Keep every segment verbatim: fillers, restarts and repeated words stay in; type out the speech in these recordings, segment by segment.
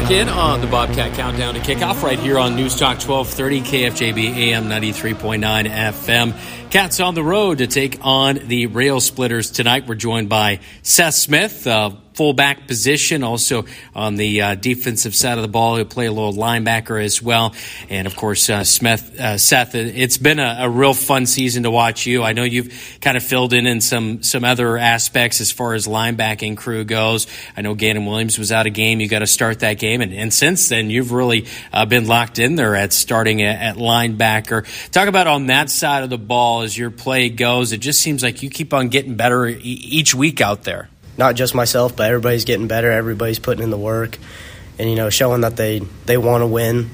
back in on the Bobcat Countdown to Kickoff right here on News Talk twelve thirty, K F J B A M ninety-three point nine F M. Cats on the road to take on the Rail Splitters tonight. We're joined by Seth Smith, uh, fullback position, also on the uh, defensive side of the ball. He'll play a little linebacker as well. And, of course, uh, Smith, uh, Seth, it's been a, a real fun season to watch you. I know you've kind of filled in in some, some other aspects as far as linebacking crew goes. I know Gannon Williams was out of game. You got to start that game. And, and since then, you've really uh, been locked in there at starting at, at linebacker. Talk about on that side of the ball as your play goes. It just seems like you keep on getting better e- each week out there. Not just myself, but everybody's getting better. Everybody's putting in the work and, you know, showing that they, they want to win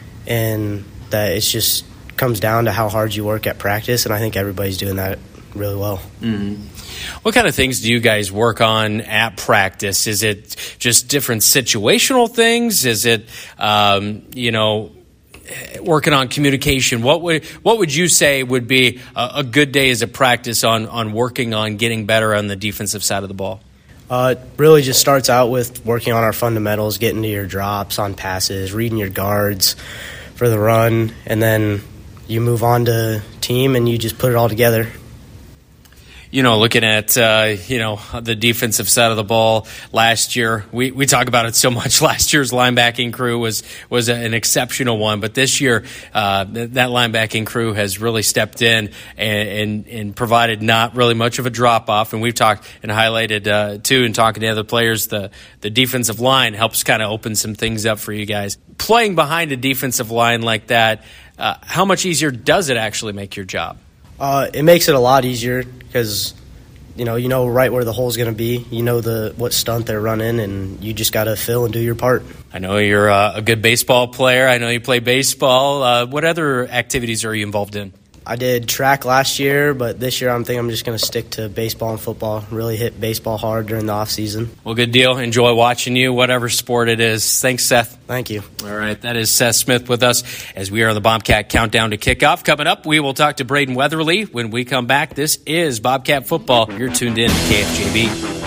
and that it's just comes down to how hard you work at practice, and I think everybody's doing that really well. Mm-hmm. What kind of things do you guys work on at practice? Is it just different situational things? Is it, um, you know, working on communication? What would what would you say would be a, a good day as a practice on, on working on getting better on the defensive side of the ball? Uh, it really just starts out with working on our fundamentals, getting to your drops on passes, reading your guards for the run, and then you move on to team and you just put it all together. You know, looking at, uh, you know, the defensive side of the ball last year, we, we talk about it so much. Last year's linebacking crew was, was an exceptional one, but this year, uh, th- that linebacking crew has really stepped in and, and, and provided not really much of a drop off. And we've talked and highlighted, uh, too, and talking to other players, the, the defensive line helps kind of open some things up for you guys. Playing behind a defensive line like that, uh, how much easier does it actually make your job? Uh, it makes it a lot easier because, you know, you know right where the hole's going to be. You know the what stunt they're running, and you just got to fill and do your part. I know you're uh, a good baseball player. I know you play baseball. Uh, what other activities are you involved in? I did track last year, but this year I'm thinking I'm just going to stick to baseball and football, really hit baseball hard during the off season. Well, good deal. Enjoy watching you, whatever sport it is. Thanks, Seth. Thank you. All right, that is Seth Smith with us as we are on the Bobcat Countdown to Kickoff. Coming up, we will talk to Braden Weatherly when we come back. This is Bobcat Football. You're tuned in to K F J B.